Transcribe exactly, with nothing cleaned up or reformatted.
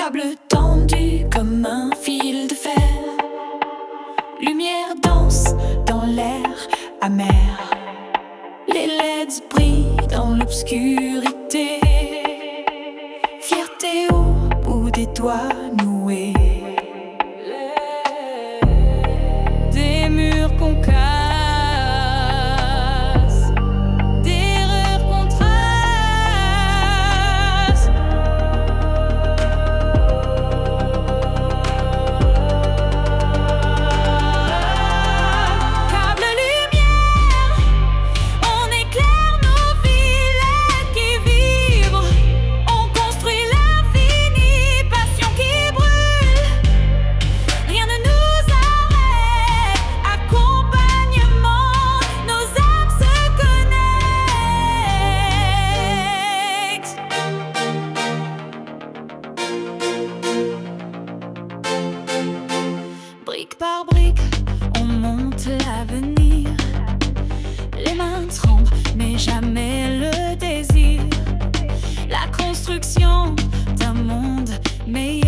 câble tendu comme un fil de fer. Lumière danse dans l'air amer. Les L E Ds brillent dans l'obscurité. Fierté au bout des doigts noués. Des murs qu'on casse, d'erreurs qu'on trace. Câble lumière, on éclaire nos vies qui vibrent. On construit l'infini, passion qui brûle. Rien ne nous arrête, accompagnement, nos âmes se connectent. Brique par brique, on monte l'avenir. Les mains tremblent, mais jamais le désir. La construction d'un monde meilleur.